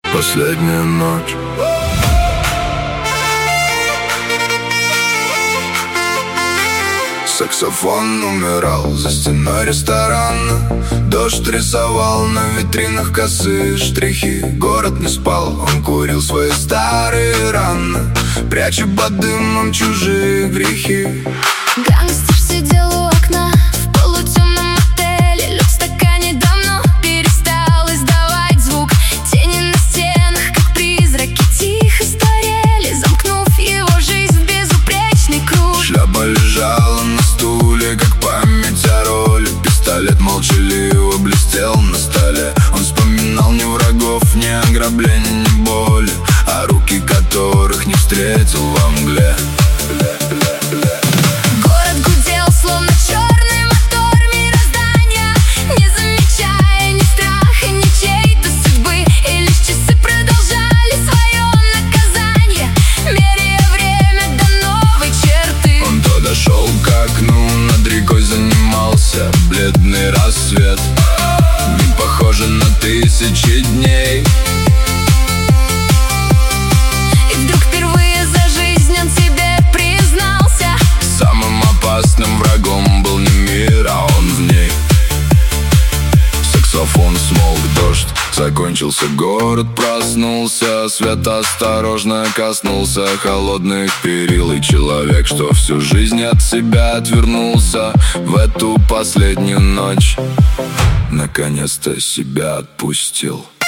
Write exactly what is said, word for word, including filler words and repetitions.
Последняя ночь. Саксофон умирал за стеной ресторана. Дождь рисовал на витринах косые штрихи. Город не спал, он курил свои старые раны, пряча под дымом чужие грехи. Гангстер сидел у окна в полутемном отеле. Лед в стакане давно перестал издавать звук. Тени на стенах, как призраки, тихо старели, замкнув его жизнь в безупречный круг. Шляпа лежала на стуле, как память о роли. Пистолет молчаливо блестел на столе. Он вспоминал ни врагов, ни ограблений, ни боли, а руки которых не встретил во мгле. Город гудел, словно черный мотор мироздания, не замечая ни страха, ни чьей-то судьбы. И лишь часы продолжали свое наказание, меряя время до новой черты. Он то дошел к окну, над рекой занимался бледный рассвет. Не похоже на тысячи дней. И вдруг впервые за жизнь он себе признался: самым опасным врагом был не мир, а он в ней. Саксофон смолк, дождь закончился, город проснулся. Свет осторожно коснулся холодных перил. И человек, что всю жизнь от себя отвернулся, в эту последнюю ночь наконец-то себя отпустил.